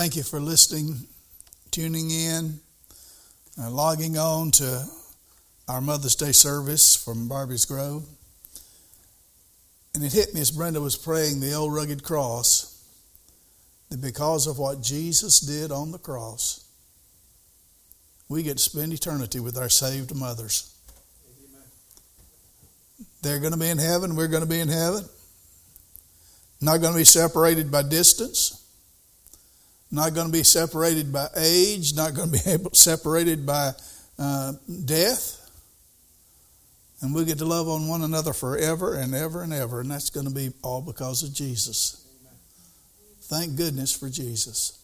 thank you for listening, tuning in, logging on to our Mother's Day service from Barbie's Grove. And it hit me as Brenda was praying the old rugged cross, that because of what Jesus did on the cross, we get to spend eternity with our saved mothers. Amen. They're going to be in heaven. We're going to be in heaven. Not going to be separated by distance. Not going to be separated by age. Not going to be separated by death. And we get to love on one another forever and ever and ever. And that's going to be all because of Jesus. Amen. Thank goodness for Jesus.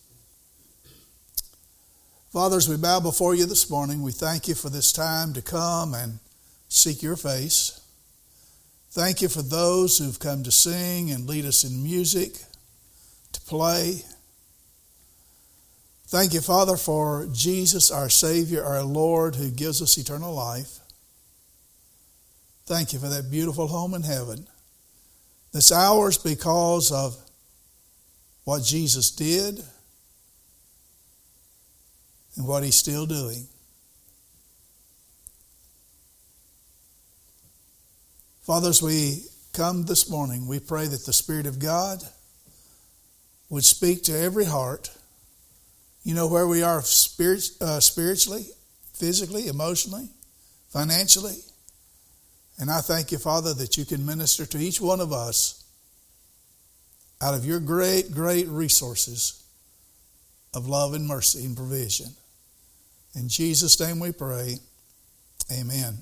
Father, as we bow before you this morning, we thank you for this time to come and seek your face. Thank you for those who've come to sing and lead us in music, to play. Thank you, Father, for Jesus, our Savior, our Lord, who gives us eternal life. Thank you for that beautiful home in heaven that's ours because of what Jesus did and what He's still doing. Father, as we come this morning, we pray that the Spirit of God would speak to every heart. You know where we are spiritually, physically, emotionally, financially. And I thank you, Father, that you can minister to each one of us out of your great, great resources of love and mercy and provision. In Jesus' name we pray. Amen.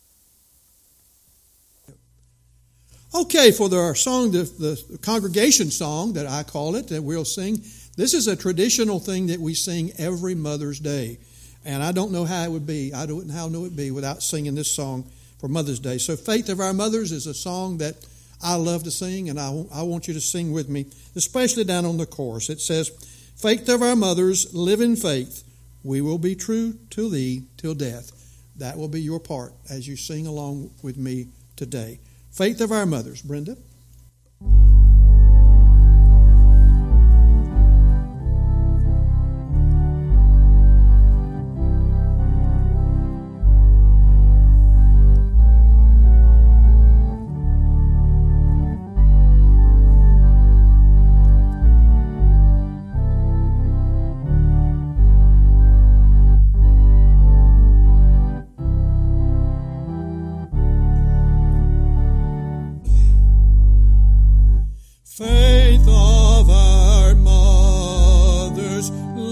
Okay, for our song, the congregation song that I call it, that we'll sing, this is a traditional thing that we sing every Mother's Day. And I don't know how it would be. I don't know how it would be without singing this song for Mother's Day. So Faith of Our Mothers is a song that I love to sing, and I want you to sing with me, especially down on the chorus. It says, Faith of our mothers, live in faith. We will be true to thee till death. That will be your part as you sing along with me today. Faith of Our Mothers. Brenda? Faith of our mothers,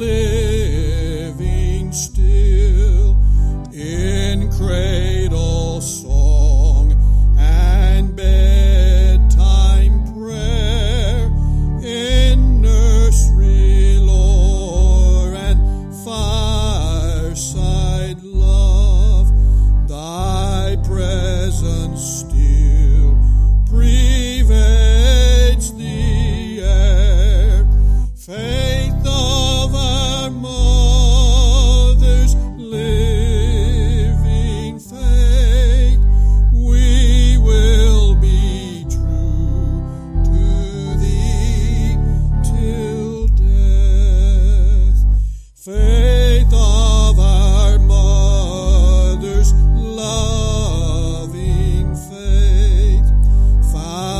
living still in cradle song and bedtime prayer, in nursery lore and fireside love, thy presence still prevails the air. Faith of our mothers, living faith, we will be true to thee till death. Faith of our mothers, loving faith,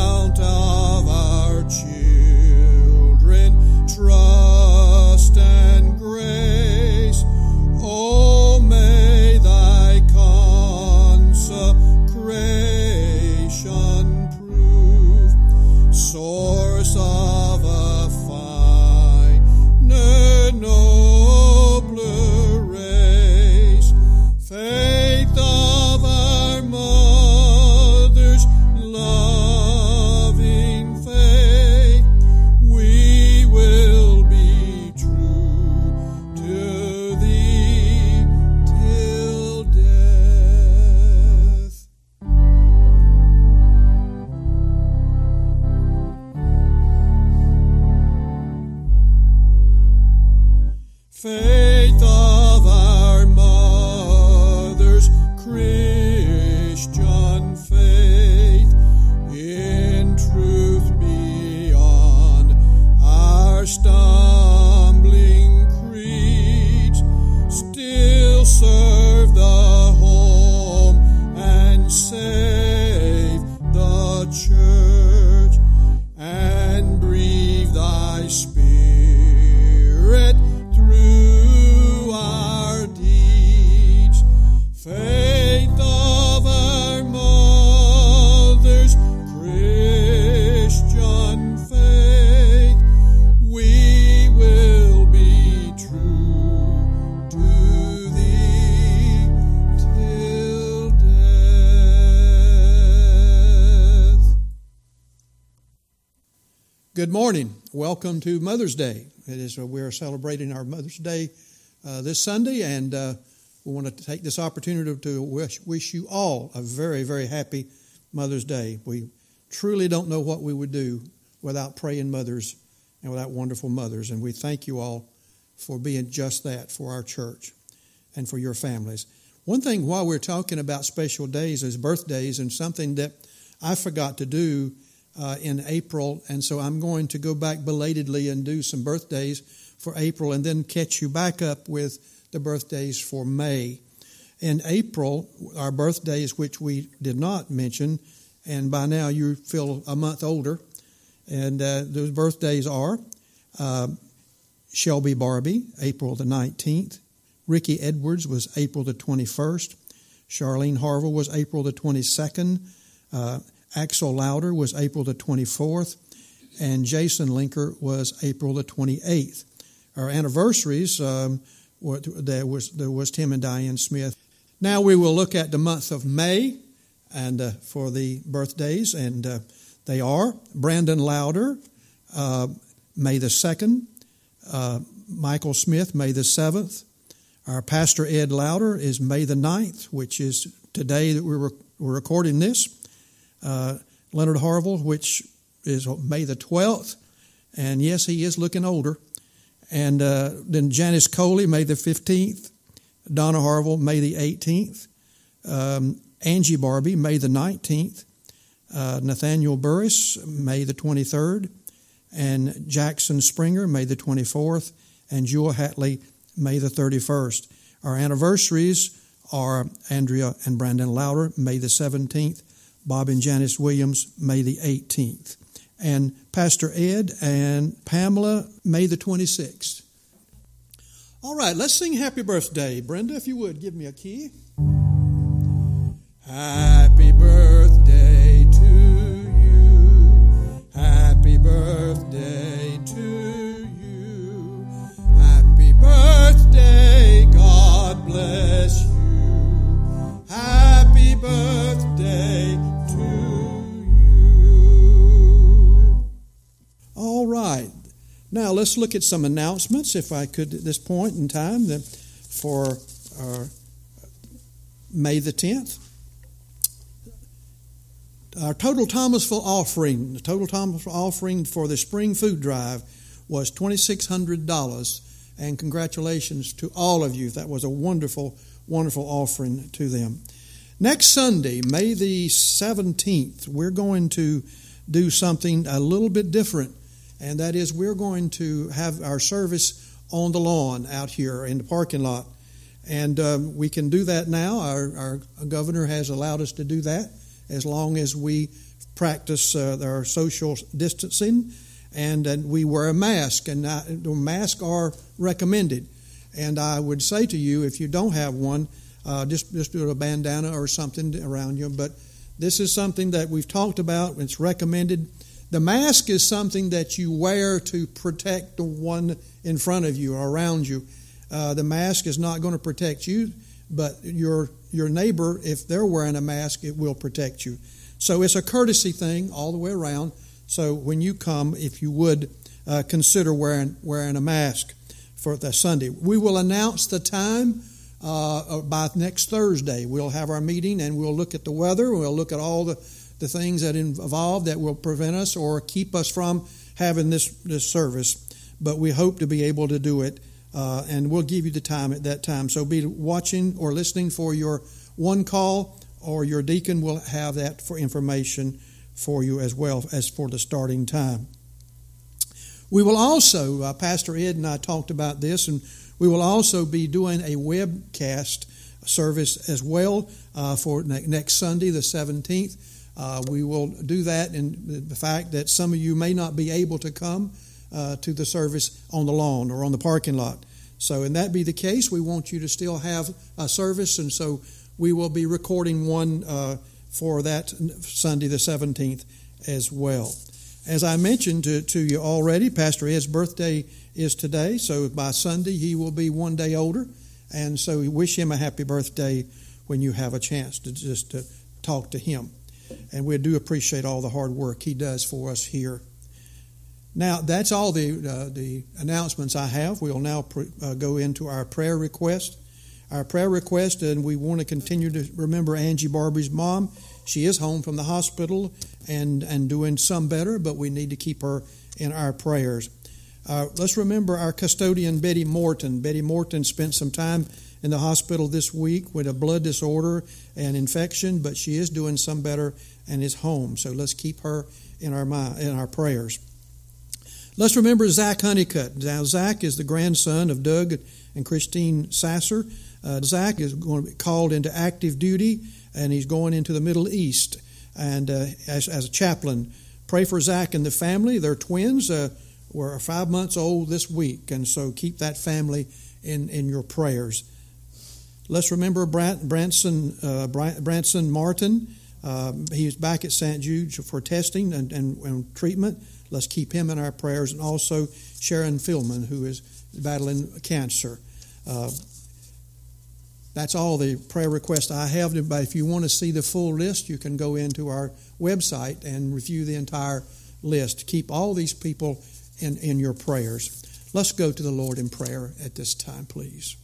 Good morning. Welcome to Mother's Day. We're celebrating our Mother's Day this Sunday, and we want to take this opportunity to wish you all a very, very happy Mother's Day. We truly don't know what we would do without praying mothers and without wonderful mothers, and we thank you all for being just that for our church and for your families. One thing while we're talking about special days is birthdays, and something that I forgot to do in April, and so I'm going to go back belatedly and do some birthdays for April and then catch you back up with the birthdays for May. In April, our birthdays, which we did not mention, and by now you feel a month older, and those birthdays are Shelby Barbie, April the 19th. Ricky Edwards was April the 21st. Charlene Harville was April the 22nd. Axel Lauder was April the 24th, and Jason Linker was April the 28th. Our anniversaries, there was Tim and Diane Smith. Now we will look at the month of May and for the birthdays, and they are Brandon Lauder, May the 2nd, Michael Smith, May the 7th. Our Pastor Ed Lauder is May the 9th, which is today that we're recording this. Leonard Harville, which is May the 12th, and yes, he is looking older. And then Janice Coley, May the 15th. Donna Harville, May the 18th. Angie Barbie, May the 19th. Nathaniel Burris, May the 23rd. And Jackson Springer, May the 24th. And Jewel Hatley, May the 31st. Our anniversaries are Andrea and Brandon Lauder, May the 17th. Bob and Janice Williams, May the 18th. And Pastor Ed and Pamela, May the 26th. All right, let's sing Happy Birthday. Brenda, if you would, give me a key. Happy birthday to you. Happy birthday to you. Happy birthday, God bless you. Happy birthday to you. All right. Now let's look at some announcements, if I could, at this point in time, for May the 10th. Our total Thomasville offering, the total Thomasville offering for the spring food drive was $2,600, and congratulations to all of you. That was a wonderful, wonderful offering to them. Next Sunday, May the 17th, we're going to do something a little bit different, and that is we're going to have our service on the lawn out here in the parking lot. And we can do that now. Our governor has allowed us to do that as long as we practice our social distancing and we wear a mask. And the masks are recommended. And I would say to you, if you don't have one, just do a bandana or something around you. But this is something that we've talked about. It's recommended. The mask is something that you wear to protect the one in front of you or around you. The mask is not going to protect you, but your neighbor, if they're wearing a mask, it will protect you. So it's a courtesy thing all the way around. So when you come, if you would, consider wearing a mask for the Sunday. We will announce the time by next Thursday. We'll have our meeting and we'll look at the weather. We'll look at all the things that involve that will prevent us or keep us from having this service. But we hope to be able to do it, and we'll give you the time at that time. So be watching or listening for your one call, or your deacon will have that for information for you as well as for the starting time. We will also, Pastor Ed and I talked about this, and we will also be doing a webcast service as well for next Sunday, the 17th. We will do that, and the fact that some of you may not be able to come to the service on the lawn or on the parking lot. So, and that be the case, we want you to still have a service, and so we will be recording one for that Sunday, the 17th, as well. As I mentioned to you already, Pastor Ed's birthday is today, so by Sunday he will be one day older, and so we wish him a happy birthday when you have a chance to talk to him. And we do appreciate all the hard work he does for us here. Now, that's all the announcements I have. We'll now go into our prayer request. Our prayer request, and we want to continue to remember Angie Barbie's mom. She is home from the hospital and doing some better, but we need to keep her in our prayers. Let's remember our custodian, Betty Morton. Betty Morton spent some time in the hospital this week with a blood disorder and infection, but she is doing some better and is home. So let's keep her in our prayers. Let's remember Zach Honeycutt. Now, Zach is the grandson of Doug and Christine Sasser. Zach is going to be called into active duty, and he's going into the Middle East and as a chaplain. Pray for Zach and the family. They're twins. Were 5 months old this week, and so keep that family in your prayers. Let's remember Branson Martin. He's back at St. Jude for testing and treatment. Let's keep him in our prayers, and also Sharon Philman, who is battling cancer. That's all the prayer requests I have. But if you want to see the full list, you can go into our website and review the entire list. Keep all these people in your prayers. Let's go to the Lord in prayer at this time, please.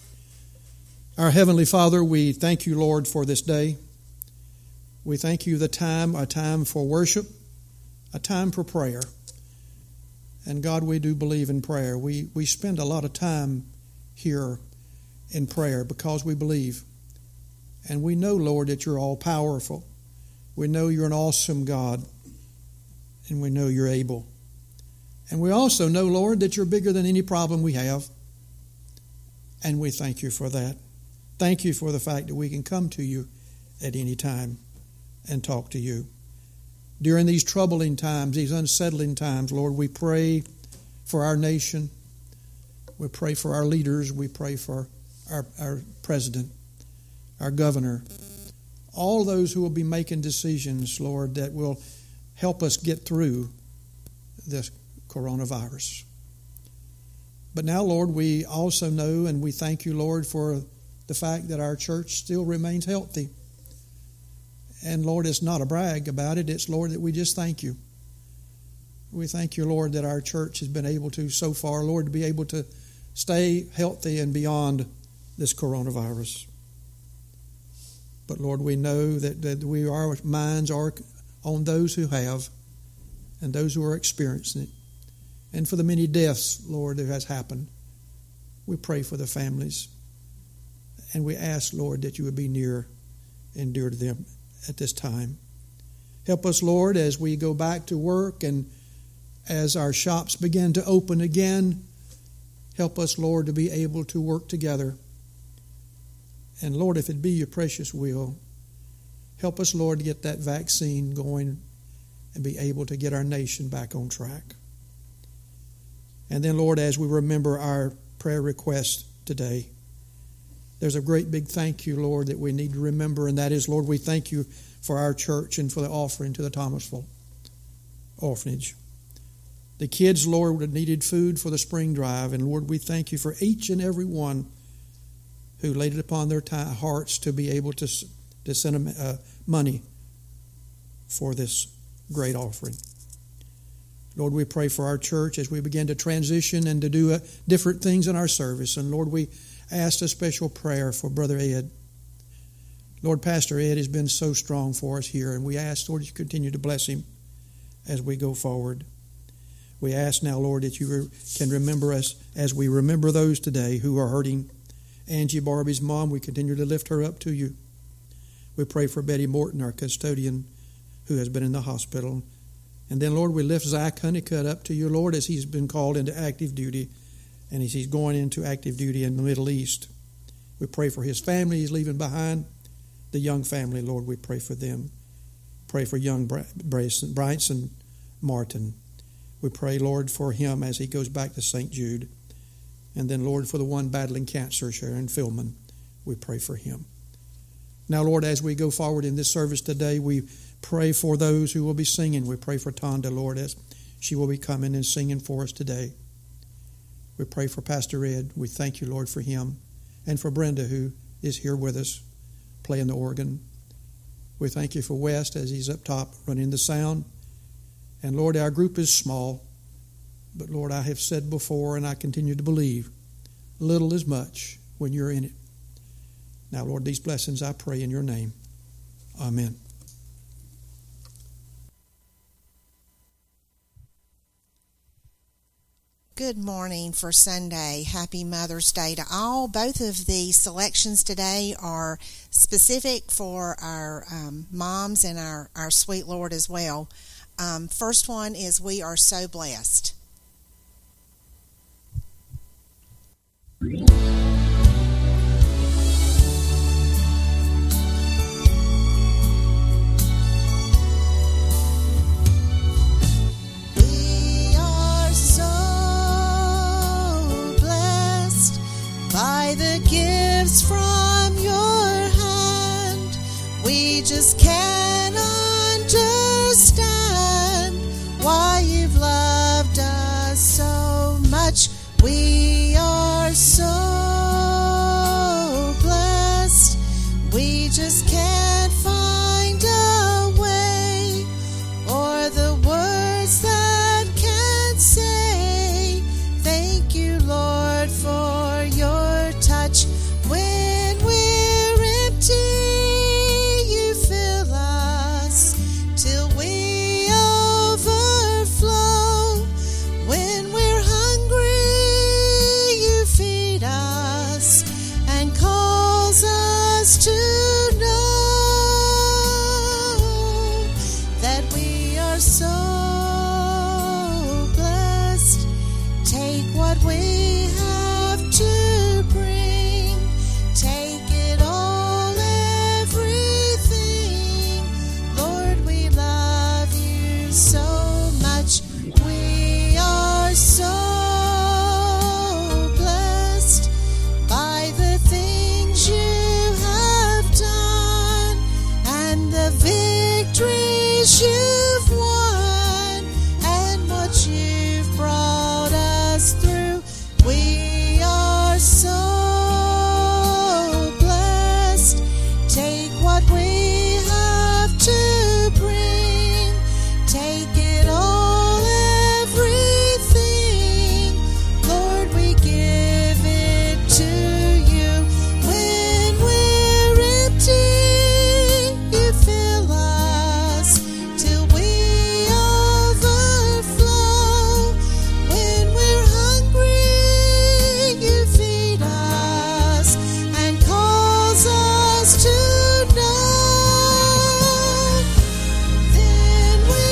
Our Heavenly Father, we thank you, Lord, for this day. We thank you a time for worship, a time for prayer. And God, we do believe in prayer. We spend a lot of time here in prayer because we believe. And we know, Lord, that you're all powerful. We know you're an awesome God. And we know you're able. And we also know, Lord, that you're bigger than any problem we have. And we thank you for that. Thank you for the fact that we can come to you at any time and talk to you. During these troubling times, these unsettling times, Lord, we pray for our nation. We pray for our leaders. We pray for our president, our governor, all those who will be making decisions, Lord, that will help us get through this coronavirus. But now, Lord, we also know and we thank you, Lord, for the fact that our church still remains healthy. And, Lord, it's not a brag about it. It's, Lord, that we just thank you. We thank you, Lord, that our church has been able to, so far, Lord, to be able to stay healthy and beyond this coronavirus. But, Lord, we know that our minds are on those who have and those who are experiencing it. And for the many deaths, Lord, that has happened, we pray for the families. And we ask, Lord, that you would be near and dear to them at this time. Help us, Lord, as we go back to work and as our shops begin to open again. Help us, Lord, to be able to work together. And, Lord, if it be your precious will, help us, Lord, to get that vaccine going and be able to get our nation back on track. And then, Lord, as we remember our prayer request today, there's a great big thank you, Lord, that we need to remember, and that is, Lord, we thank you for our church and for the offering to the Thomasville Orphanage. The kids, Lord, would have needed food for the spring drive, and Lord, we thank you for each and every one who laid it upon their hearts to be able to send them money for this great offering. Lord, we pray for our church as we begin to transition and to do different things in our service. And Lord, we ask a special prayer for Brother Ed. Lord, Pastor Ed has been so strong for us here, and we ask, Lord, you continue to bless him as we go forward. We ask now, Lord, that you can remember us as we remember those today who are hurting. Angie Barbie's mom, we continue to lift her up to you. We pray for Betty Morton, our custodian, who has been in the hospital. And then, Lord, we lift Zach Honeycutt up to you, Lord, as he's been called into active duty, and as he's going into active duty in the Middle East. We pray for his family he's leaving behind, the young family, Lord, we pray for them. Pray for young Branson Martin. We pray, Lord, for him as he goes back to St. Jude. And then, Lord, for the one battling cancer, Sharon Philman, we pray for him. Now, Lord, as we go forward in this service today, we pray for those who will be singing. We pray for Tonda, Lord, as she will be coming and singing for us today. We pray for Pastor Ed. We thank you, Lord, for him. And for Brenda, who is here with us, playing the organ. We thank you for West as he's up top running the sound. And Lord, our group is small, But Lord, I have said before, and I continue to believe, little is much when you're in it. Now, Lord, these blessings I pray in your name. Amen. Good morning for Sunday. Happy Mother's Day to all. Both of the selections today are specific for our moms and our sweet Lord as well. First one is We Are So Blessed. By the gifts from your hand, we just can't understand why you've loved us so much. We are so blessed, we just can't find a way or the words that can say thank you, Lord, for your touch. When we're empty, you fill us till we overflow. When we're hungry, you feed us and calls us to know that we are so blessed. Take what we have to bring, take it all, everything. Lord, we love you so much. We are so blessed by the things you have done and the victories you've won and what you've brought us through. We are so blessed. Take what we have to bring, take it all, everything. Lord, we give it to you. When we're empty, you fill us till we overflow. When we're hungry, you feed us and calls us to know. Then we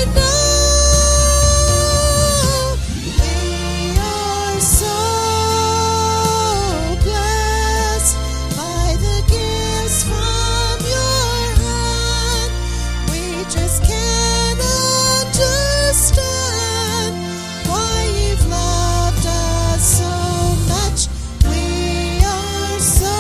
know we are so blessed by the gifts from your hand. We just can't understand why you've loved us so much. We are so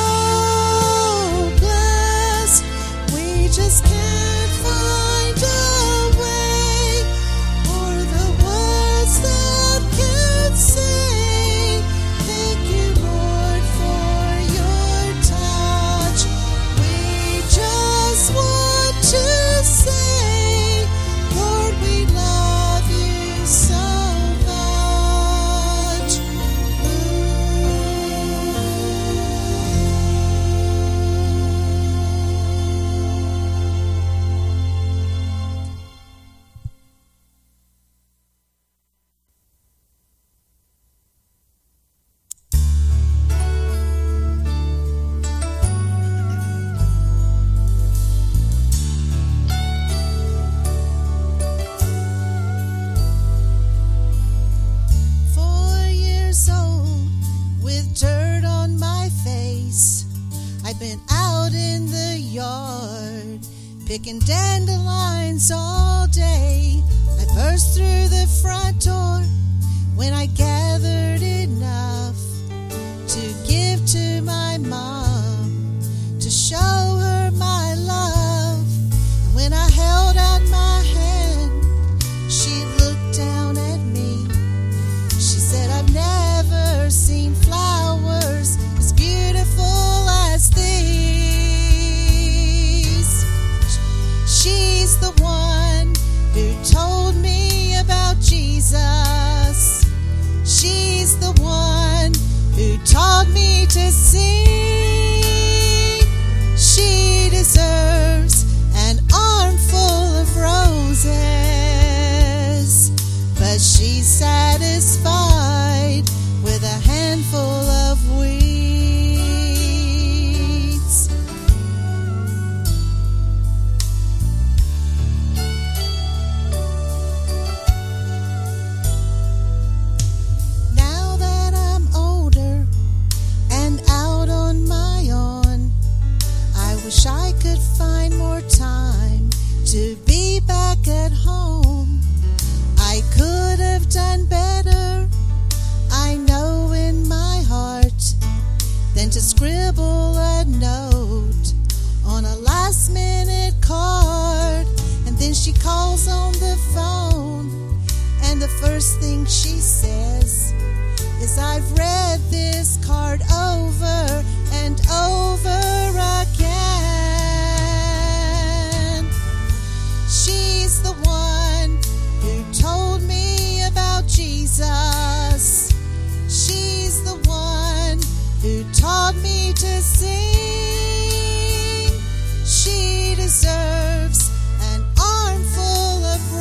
blessed. We just can't find a way or the words that can say thank you, Lord, for your touch. We just want to say, Lord, we love you so much. With dirt on my face, I've been out in the yard picking dandelions all day. I burst through the front door when I gathered enough to give to my mom, to show her my love. And when I held out my hand, she looked down at me. She said, I've never seen flowers as beautiful as these. She's the one who told me about Jesus. Wish I could find more time to be back at home. I could have done better, I know in my heart, than to scribble a note on a last-minute card. And then she calls on the phone, and the first thing she says is, I've read this card over and over again. She's the one who told me about Jesus. She's the one who taught me to sing. She deserves an armful of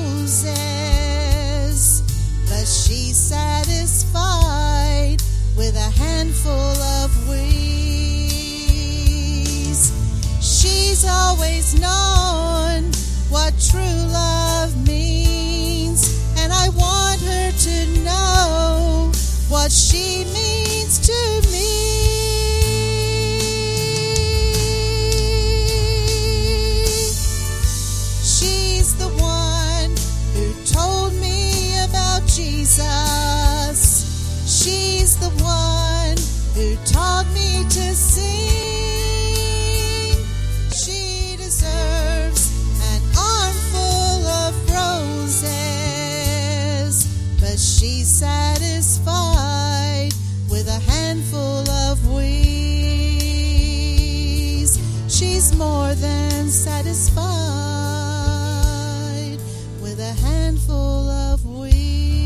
roses, but she's satisfied with a handful of weeds. She's always known what true love means, and I want her to know what she means to me. She's the one who told me about Jesus. She's the one who taught me to sing. She deserves an armful of roses, but she's satisfied with a handful of weeds. She's more than satisfied with a handful of weeds.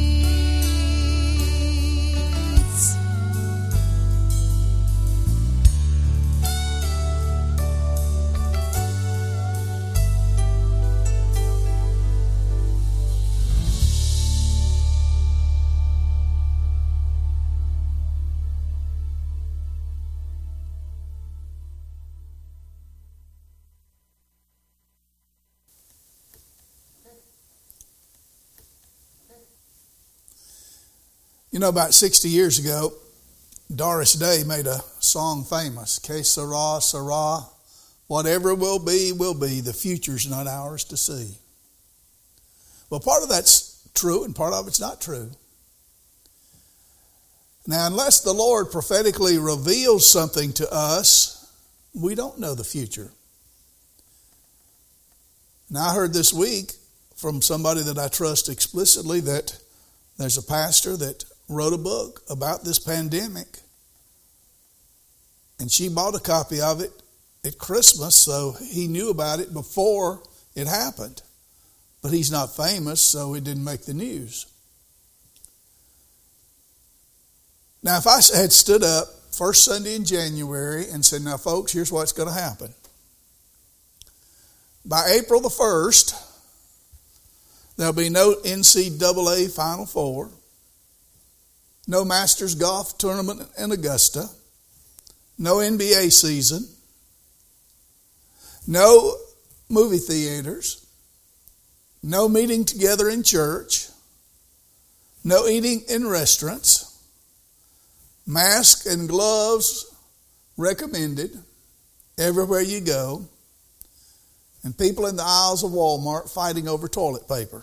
You know, about 60 years ago, Doris Day made a song famous, Que sera, sera, whatever will be, the future's not ours to see. Well, part of that's true and part of it's not true. Now, unless the Lord prophetically reveals something to us, we don't know the future. Now, I heard this week from somebody that I trust explicitly that there's a pastor that wrote a book about this pandemic, and she bought a copy of it at Christmas, so he knew about it before it happened. But he's not famous, so it didn't make the news. Now, if I had stood up first Sunday in January and said, now folks, here's what's going to happen. By April the 1st, there'll be no NCAA Final Four, no Masters Golf Tournament in Augusta, no NBA season, no movie theaters, no meeting together in church, no eating in restaurants, masks and gloves recommended everywhere you go, and people in the aisles of Walmart fighting over toilet paper.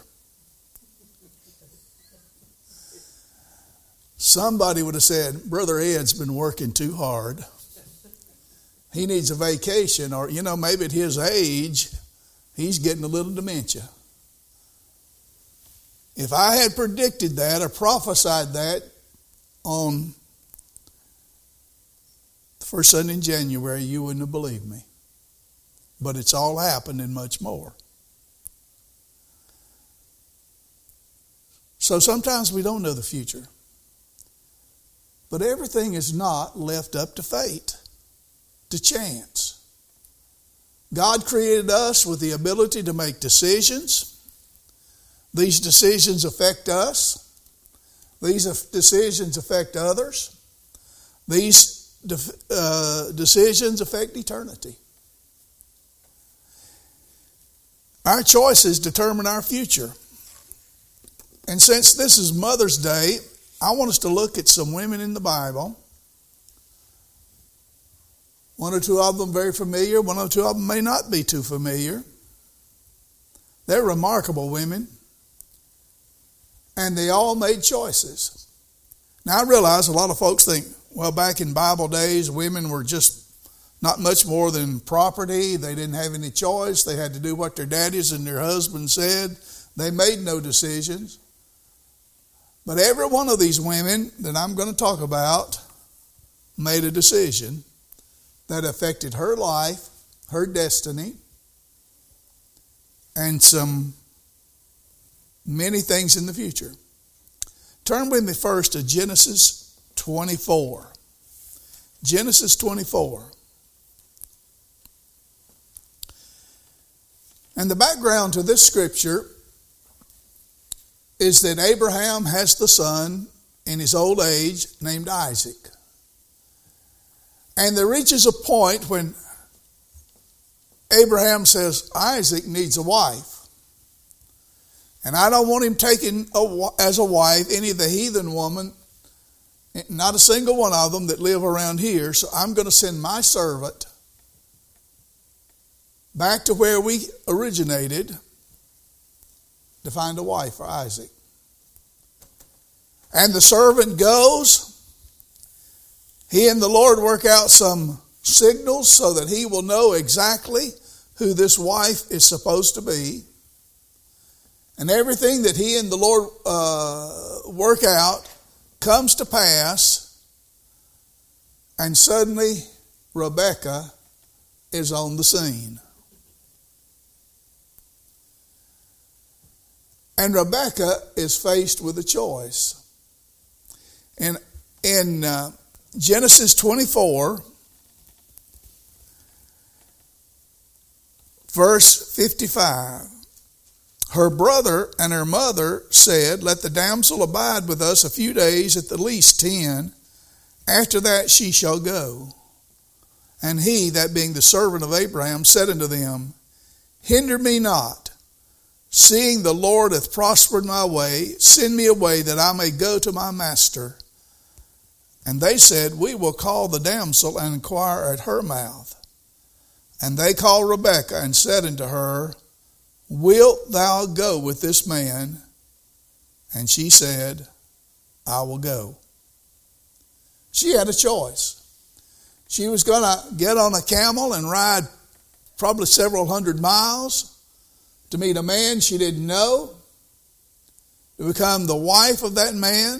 Somebody would have said, Brother Ed's been working too hard. He needs a vacation, or, maybe at his age, he's getting a little dementia. If I had predicted that or prophesied that on the first Sunday in January, you wouldn't have believed me. But it's all happened and much more. So sometimes we don't know the future. But everything is not left up to fate, to chance. God created us with the ability to make decisions. These decisions affect us. These decisions affect others. These decisions affect eternity. Our choices determine our future. And since this is Mother's Day, I want us to look at some women in the Bible. One or two of them very familiar. One or two of them may not be too familiar. They're remarkable women. And they all made choices. Now, I realize a lot of folks think, well, back in Bible days, women were just not much more than property. They didn't have any choice. They had to do what their daddies and their husbands said. They made no decisions. But every one of these women that I'm going to talk about made a decision that affected her life, her destiny, and many things in the future. Turn with me first to Genesis 24. Genesis 24. And the background to this scripture is that Abraham has the son in his old age named Isaac. And there reaches a point when Abraham says, Isaac needs a wife. And I don't want him taken as a wife any of the heathen women, not a single one of them that live around here. So I'm going to send my servant back to where we originated to find a wife for Isaac. And the servant goes. He and the Lord work out some signals so that he will know exactly who this wife is supposed to be. And everything that he and the Lord work out comes to pass. And suddenly Rebekah is on the scene. And Rebekah is faced with a choice. And in Genesis 24, verse 55, her brother and her mother said, let the damsel abide with us a few days, at the least 10. After that she shall go. And he, that being the servant of Abraham, said unto them, hinder me not, seeing the Lord hath prospered my way. Send me away that I may go to my master. And they said, we will call the damsel and inquire at her mouth. And they called Rebekah and said unto her, wilt thou go with this man? And she said, I will go. She had a choice. She was going to get on a camel and ride probably several hundred miles to meet a man she didn't know, to become the wife of that man,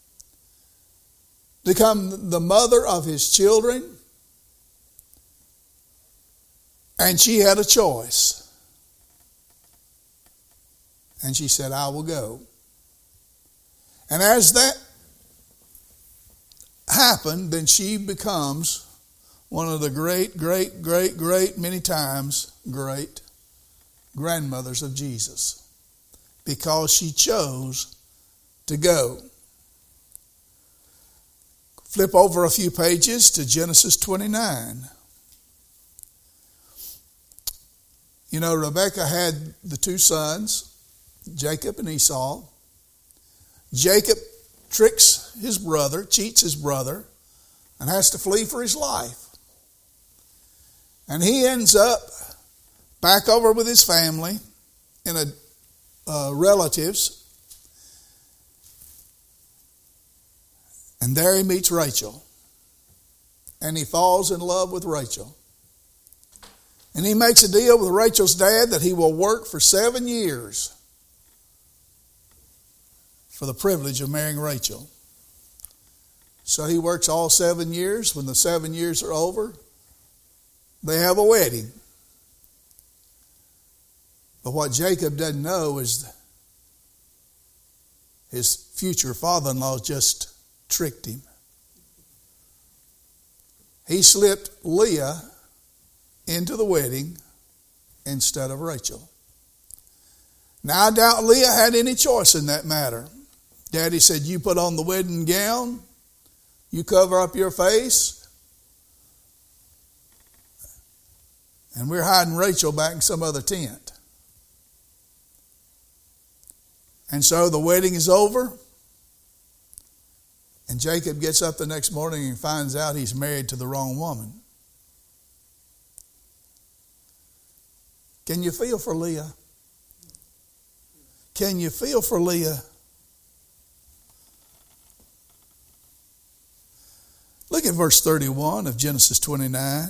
to become the mother of his children. And she had a choice. And she said, I will go. And as that happened, then she becomes one of the great, many times great grandmothers of Jesus, because she chose to go. Flip over a few pages to Genesis 29. You know, Rebekah had the two sons, Jacob and Esau. Jacob tricks his brother, cheats his brother, and has to flee for his life. And he ends up back over with his family in relatives. And there he meets Rachel. And he falls in love with Rachel. And he makes a deal with Rachel's dad that he will work for 7 years for the privilege of marrying Rachel. So he works all 7 years. When the 7 years are over, they have a wedding. But what Jacob doesn't know is his future father-in-law just tricked him. He slipped Leah into the wedding instead of Rachel. Now, I doubt Leah had any choice in that matter. Daddy said, you put on the wedding gown, you cover up your face, and we're hiding Rachel back in some other tent. And so the wedding is over, and Jacob gets up the next morning and finds out he's married to the wrong woman. Can you feel for Leah? Can you feel for Leah? Look at verse 31 of Genesis 29.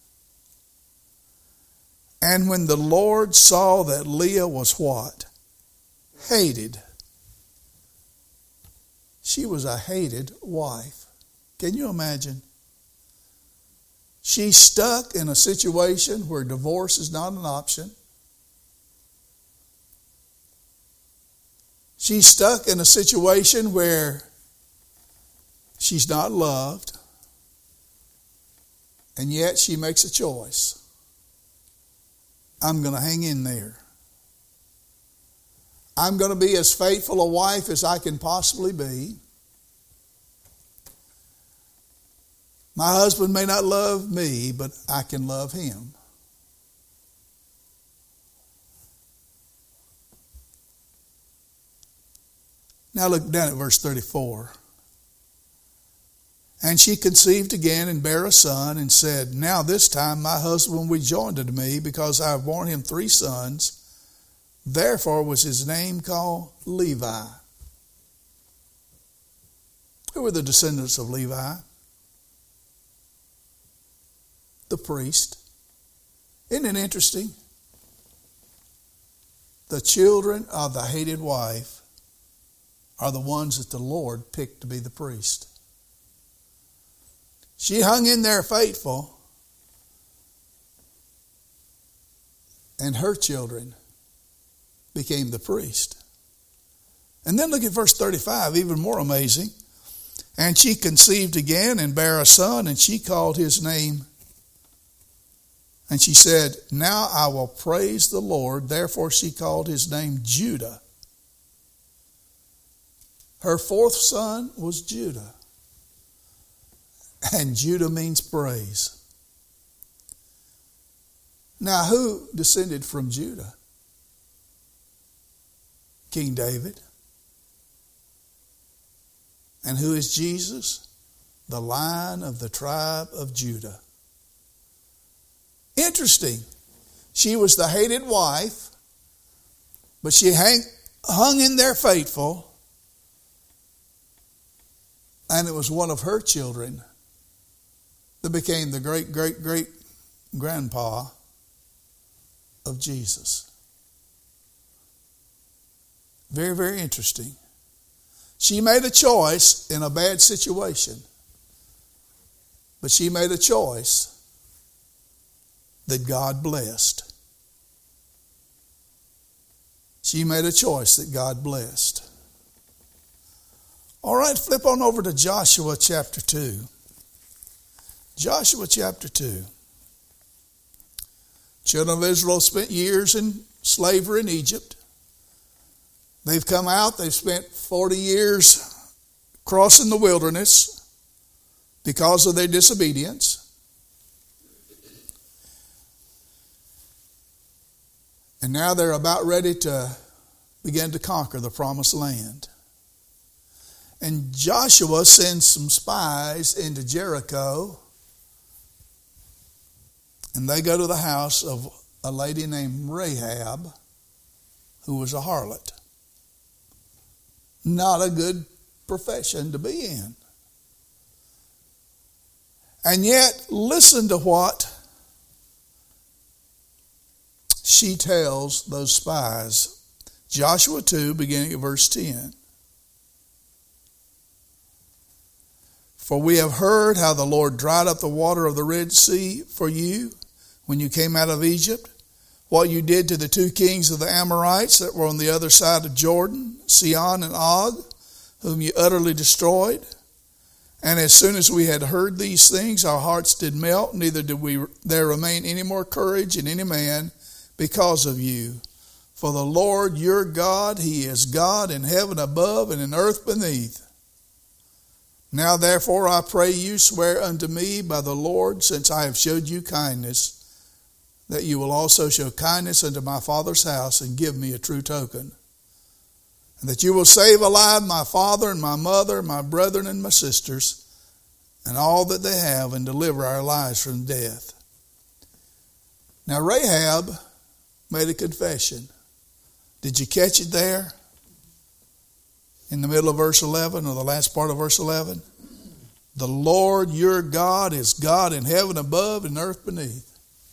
And when the Lord saw that Leah was what? Hated. She was a hated wife. Can you imagine? She's stuck in a situation where divorce is not an option. She's stuck in a situation where she's not loved. And yet she makes a choice. I'm going to hang in there. I'm going to be as faithful a wife as I can possibly be. My husband may not love me, but I can love him. Now look down at verse 34. And she conceived again and bare a son and said, Now this time my husband will be joined unto me, because I have borne him 3 sons. Therefore was his name called Levi. Who were the descendants of Levi? The priest. Isn't it interesting? The children of the hated wife are the ones that the Lord picked to be the priest. She hung in there faithful, and her children became the priest. And then look at verse 35, even more amazing. And she conceived again and bare a son, and she called his name. And she said, Now I will praise the Lord. Therefore she called his name Judah. Her 4th son was Judah. And Judah means praise. Now, who descended from Judah? King David. And who is Jesus? The Lion of the tribe of Judah. Interesting. She was the hated wife, but she hung in there faithful. And it was one of her children that became the great-great-great-grandpa of Jesus. Very, very interesting. She made a choice in a bad situation, but she made a choice that God blessed. She made a choice that God blessed. All right, flip on over to Joshua chapter 2. Joshua chapter 2. Children of Israel spent years in slavery in Egypt. They've come out, they've spent 40 years crossing the wilderness because of their disobedience. And now they're about ready to begin to conquer the promised land. And Joshua sends some spies into Jericho. And they go to the house of a lady named Rahab, who was a harlot. Not a good profession to be in. And yet, listen to what she tells those spies. Joshua 2, beginning at verse 10. For we have heard how the Lord dried up the water of the Red Sea for you when you came out of Egypt, what you did to the 2 kings of the Amorites that were on the other side of Jordan, Sihon and Og, whom you utterly destroyed. And as soon as we had heard these things, our hearts did melt, neither did there remain any more courage in any man because of you. For the Lord your God, He is God in heaven above and in earth beneath. Now therefore I pray you, swear unto me by the Lord, since I have showed you kindness, that you will also show kindness unto my father's house and give me a true token. And that you will save alive my father and my mother, my brethren and my sisters, and all that they have, and deliver our lives from death. Now Rahab made a confession. Did you catch it there? In the middle of verse 11 or the last part of verse 11? The Lord your God is God in heaven above and earth beneath.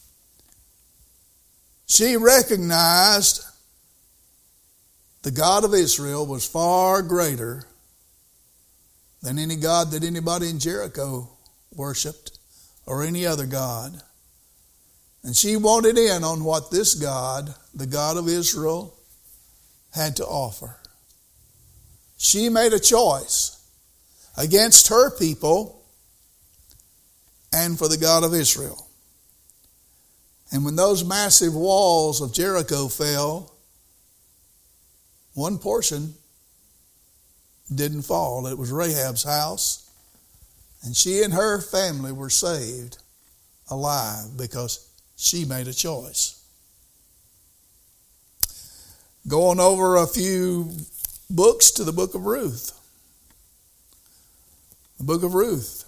She recognized the God of Israel was far greater than any God that anybody in Jericho worshipped or any other God. And she wanted in on what this God, the God of Israel, had to offer. She made a choice against her people and for the God of Israel. And when those massive walls of Jericho fell, one portion didn't fall. It was Rahab's house. And she and her family were saved alive because she made a choice. Going over a few books to the book of Ruth. The book of Ruth,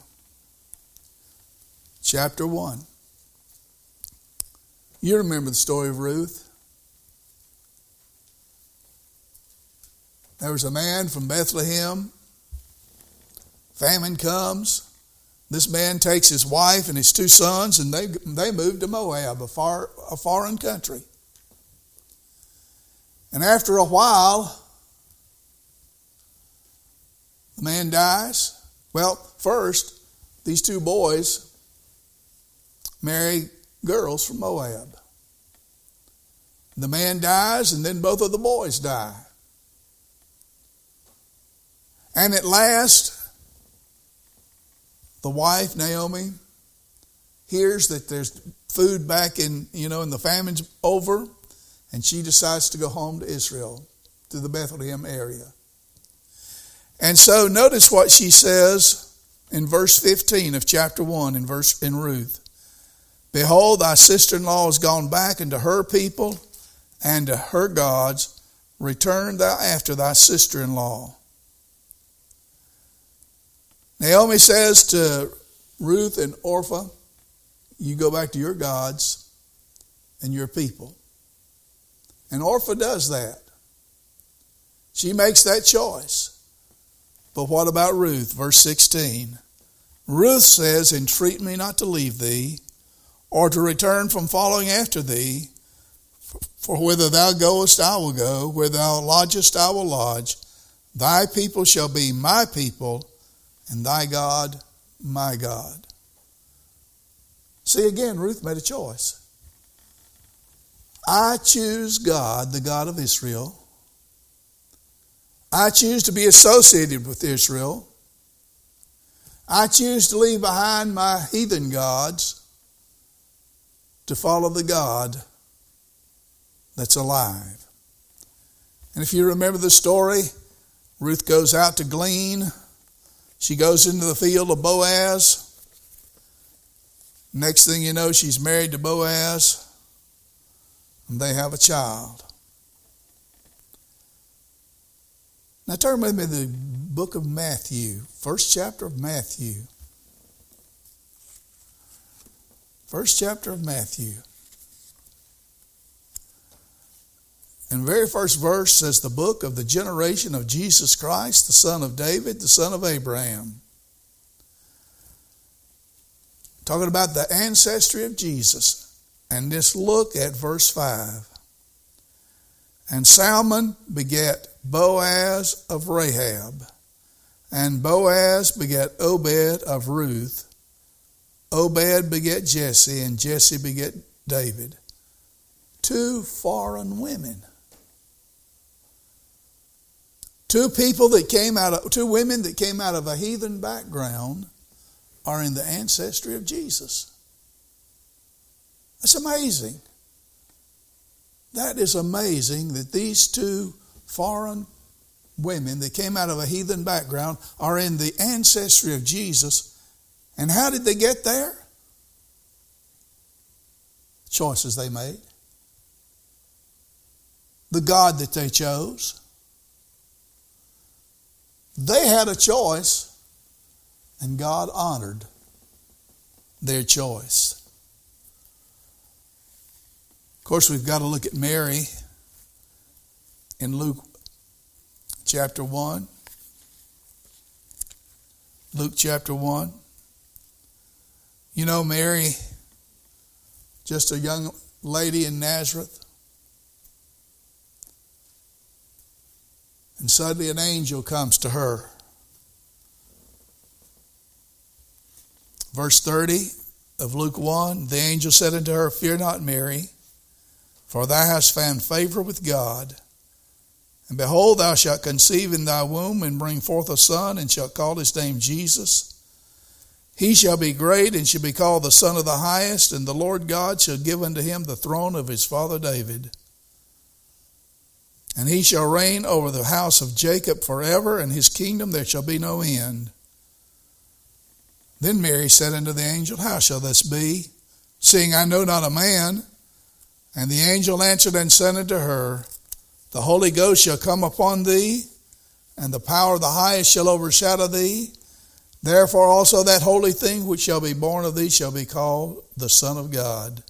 chapter 1. You remember the story of Ruth. There was a man from Bethlehem. Famine comes. This man takes his wife and his 2 sons and they moved to Moab, a foreign country. And after a while, the man dies. Well, first, these 2 boys marry girls from Moab. The man dies and then both of the boys die. And at last, the wife, Naomi, hears that there's food back in the famine's over, and she decides to go home to Israel, to the Bethlehem area. And so notice what she says in verse 15 of chapter 1 in Ruth. Behold, thy sister-in-law is gone back into her people and to her gods. Return thou after thy sister-in-law. Naomi says to Ruth and Orpah, you go back to your gods and your people. And Orpah does that. She makes that choice. But what about Ruth? Verse 16. Ruth says, entreat me not to leave thee, or to return from following after thee. For whither thou goest, I will go. Where thou lodgest, I will lodge. Thy people shall be my people, and thy God, my God. See, again, Ruth made a choice. I choose God, the God of Israel. I choose to be associated with Israel. I choose to leave behind my heathen gods to follow the God that's alive. And if you remember the story, Ruth goes out to glean. She goes into the field of Boaz. Next thing you know, she's married to Boaz, and they have a child. Now turn with me to the book of Matthew, first chapter of Matthew. First chapter of Matthew. And the very first verse says, the book of the generation of Jesus Christ, the son of David, the son of Abraham. Talking about the ancestry of Jesus. And just look at verse 5. And Salmon begat Boaz of Rahab. And Boaz begat Obed of Ruth. Obed begat Jesse, and Jesse begat David. 2 foreign women. 2 women that came out of a heathen background are in the ancestry of Jesus. That's amazing. That is amazing that these 2 foreign women that came out of a heathen background are in the ancestry of Jesus. And how did they get there? Choices they made. The God that they chose. They had a choice, and God honored their choice. Of course, we've got to look at Mary in Luke chapter 1. Luke chapter 1. You know, Mary, just a young lady in Nazareth. And suddenly an angel comes to her. Verse 30 of Luke 1, the angel said unto her, Fear not, Mary, for thou hast found favor with God. And behold, thou shalt conceive in thy womb, and bring forth a son, and shalt call his name Jesus. He shall be great, and shall be called the Son of the Highest, and the Lord God shall give unto him the throne of his father David. And he shall reign over the house of Jacob forever, and his kingdom there shall be no end. Then Mary said unto the angel, How shall this be, seeing I know not a man? And the angel answered and said unto her, The Holy Ghost shall come upon thee, and the power of the highest shall overshadow thee. Therefore also that holy thing which shall be born of thee shall be called the Son of God.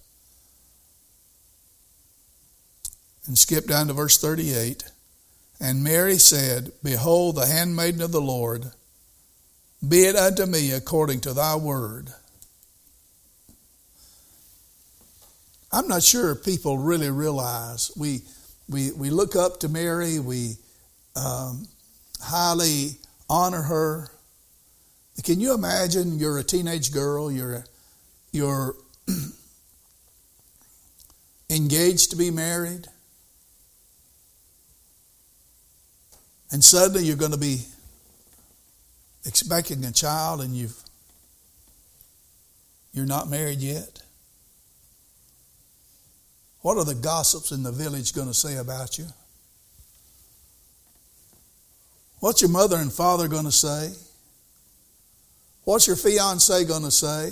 And skip down to verse 38. And Mary said, Behold, the handmaiden of the Lord, be it unto me according to thy word. I'm not sure people really realize. We look up to Mary. We highly honor her. Can you imagine you're a teenage girl, you're engaged to be married, and suddenly you're going to be expecting a child and you're not married yet? What are the gossips in the village going to say about you? What's your mother and father going to say? What's your fiancé going to say?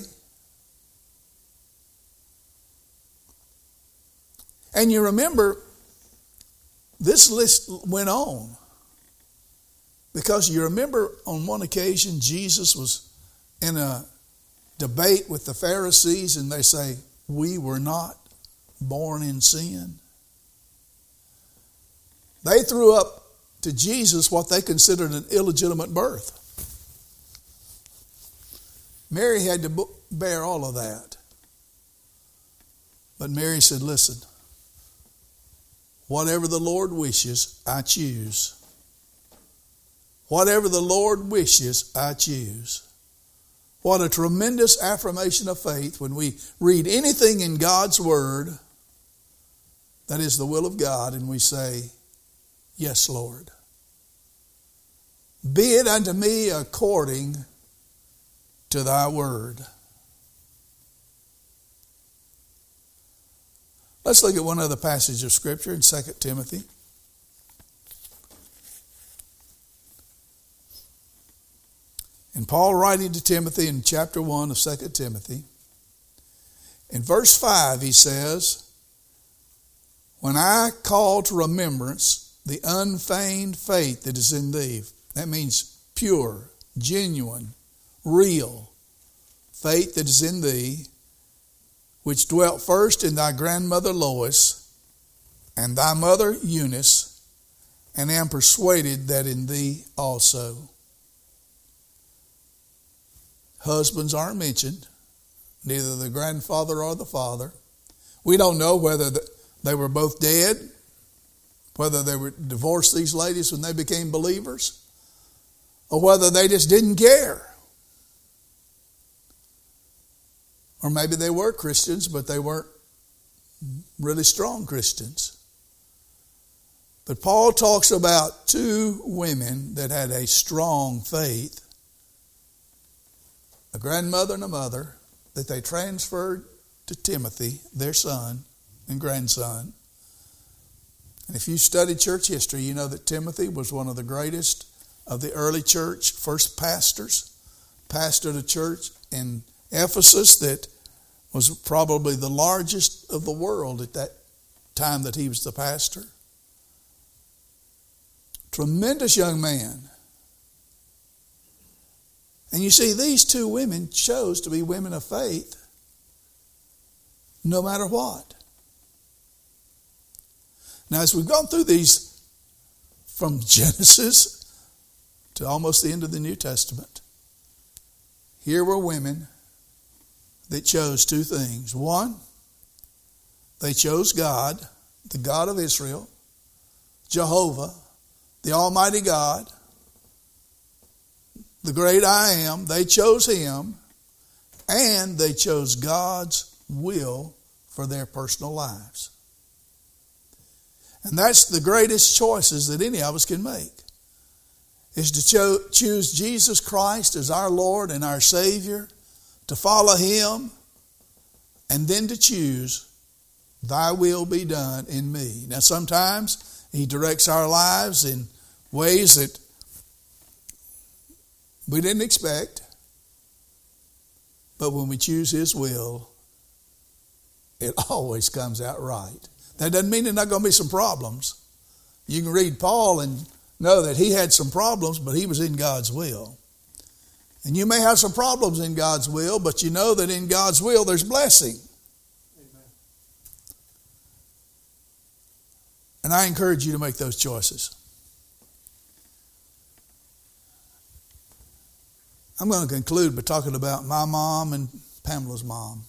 And you remember, this list went on. Because you remember on one occasion Jesus was in a debate with the Pharisees, and they say, we were not born in sin. They threw up to Jesus what they considered an illegitimate birth. Mary had to bear all of that. But Mary said, listen, whatever the Lord wishes, I choose. Whatever the Lord wishes, I choose. What a tremendous affirmation of faith when we read anything in God's Word that is the will of God, and we say, yes, Lord. Be it unto me according to thy word. Let's look at one other passage of Scripture in 2 Timothy. And Paul writing to Timothy in chapter 1 of 2 Timothy, in verse 5 he says, When I call to remembrance the unfeigned faith that is in thee. That means pure, genuine, real faith that is in thee, which dwelt first in thy grandmother Lois and thy mother Eunice, and am persuaded that in thee also. Husbands aren't mentioned, neither the grandfather or the father. We don't know whether they were both dead, whether they were divorced, these ladies, when they became believers, or whether they just didn't care. Or maybe they were Christians, but they weren't really strong Christians. But Paul talks about two women that had a strong faith, a grandmother and a mother, that they transferred to Timothy, their son and grandson. And if you study church history, you know that Timothy was one of the greatest of the early church, first pastors, pastored a church in Ephesus that was probably the largest of the world at that time that he was the pastor. Tremendous young man. And you see, these two women chose to be women of faith no matter what. Now, as we've gone through these from Genesis to almost the end of the New Testament, here were women that chose two things. One, they chose God, the God of Israel, Jehovah, the Almighty God, the great I am. They chose Him, and they chose God's will for their personal lives. And that's the greatest choices that any of us can make, is to choose Jesus Christ as our Lord and our Savior, to follow Him, and then to choose, Thy will be done in me. Now sometimes He directs our lives in ways that we didn't expect, but when we choose His will, it always comes out right. That doesn't mean there's not going to be some problems. You can read Paul and know that he had some problems, but he was in God's will. And you may have some problems in God's will, but you know that in God's will there's blessing. Amen. And I encourage you to make those choices. I'm going to conclude by talking about my mom and Pamela's mom.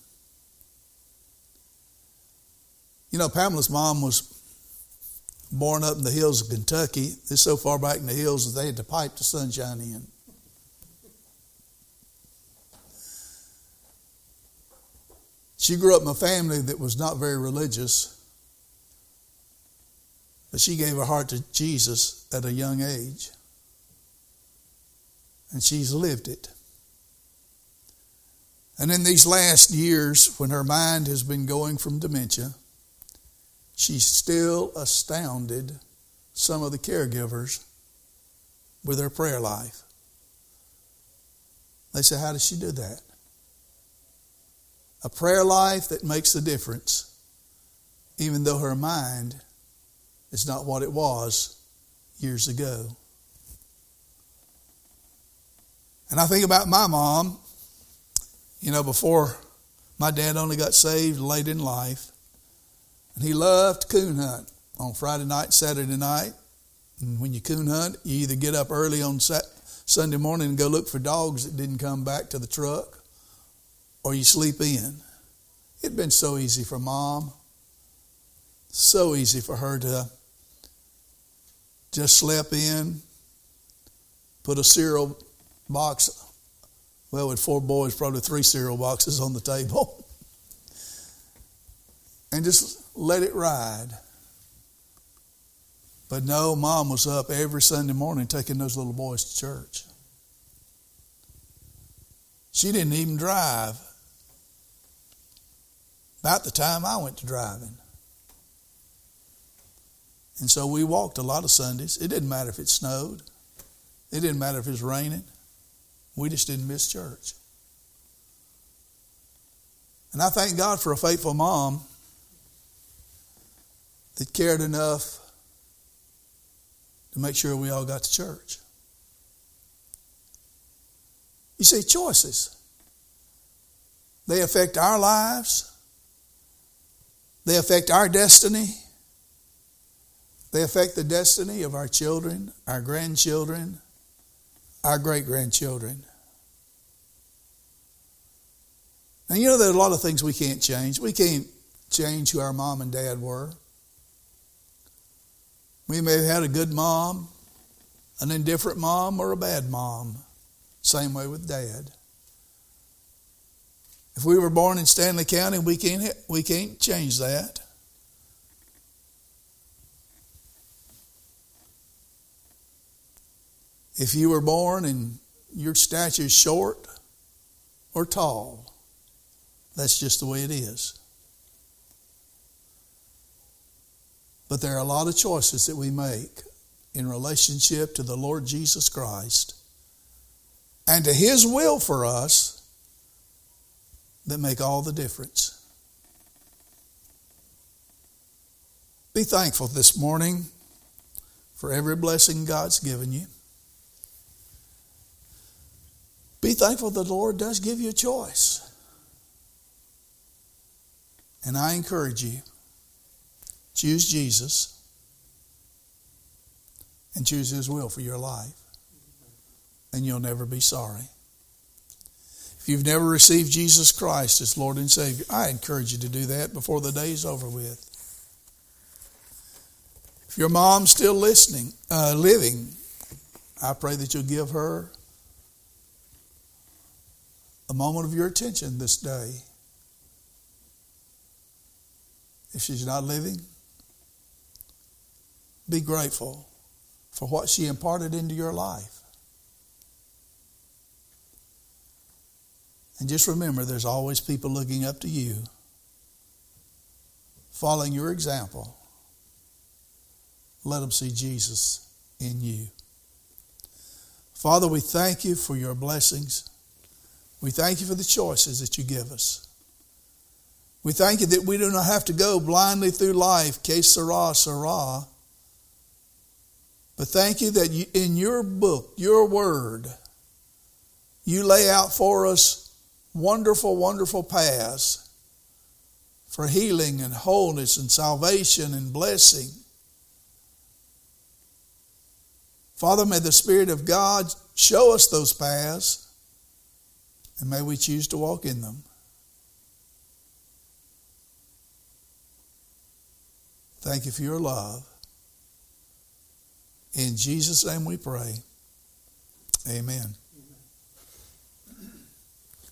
You know, Pamela's mom was born up in the hills of Kentucky. It's so far back in the hills that they had to pipe the sunshine in. She grew up in a family that was not very religious, but she gave her heart to Jesus at a young age. And she's lived it. And in these last years, when her mind has been going from dementia, she's still astounded some of the caregivers with her prayer life. They say, how does she do that? A prayer life that makes a difference, even though her mind is not what it was years ago. And I think about my mom. You know, before my dad only got saved late in life, and he loved to coon hunt on Friday night, Saturday night. And when you coon hunt, you either get up early on Sunday morning and go look for dogs that didn't come back to the truck, or you sleep in. It'd been so easy for Mom, so easy for her to just slip in, put a cereal box, well, with 4 boys, probably 3 cereal boxes on the table, and just let it ride. But no, Mom was up every Sunday morning taking those little boys to church. She didn't even drive about the time I went to driving. And so we walked a lot of Sundays. It didn't matter if it snowed. It didn't matter if it was raining. We just didn't miss church. And I thank God for a faithful mom that cared enough to make sure we all got to church. You see, choices, they affect our lives. They affect our destiny. They affect the destiny of our children, our grandchildren, our great-grandchildren. And you know, there are a lot of things we can't change. We can't change who our mom and dad were. We may have had a good mom, an indifferent mom, or a bad mom. Same way with Dad. If we were born in Stanley County, we can't change that. If you were born and your stature is short or tall, that's just the way it is. But there are a lot of choices that we make in relationship to the Lord Jesus Christ and to His will for us that make all the difference. Be thankful this morning for every blessing God's given you. Be thankful that the Lord does give you a choice. And I encourage you, choose Jesus and choose His will for your life. And you'll never be sorry. If you've never received Jesus Christ as Lord and Savior, I encourage you to do that before the day is over with. If your mom's still living, I pray that you'll give her a moment of your attention this day. If she's not living, be grateful for what she imparted into your life. And just remember, there's always people looking up to you, following your example. Let them see Jesus in you. Father, we thank you for your blessings. We thank you for the choices that you give us. We thank you that we do not have to go blindly through life, que sera, sera. But thank you that in your book, your word, you lay out for us wonderful, wonderful paths for healing and wholeness and salvation and blessing. Father, may the Spirit of God show us those paths, and may we choose to walk in them. Thank you for your love. In Jesus' name we pray. Amen.